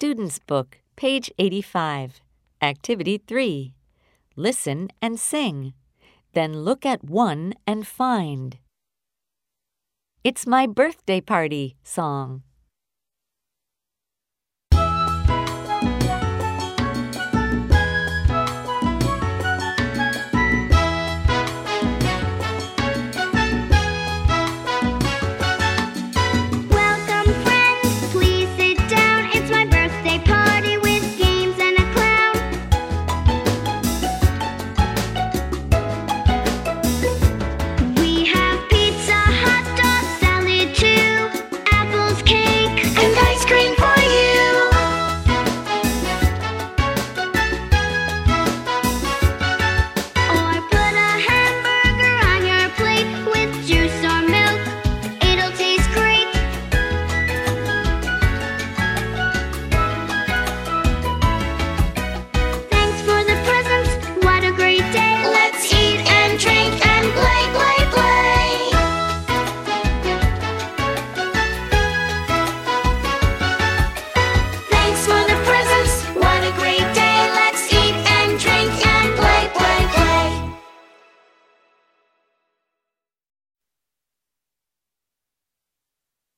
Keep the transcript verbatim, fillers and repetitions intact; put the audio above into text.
Student's Book, page eighty-five. Activity three. Listen and sing. Then look at one and find. It's my birthday party song.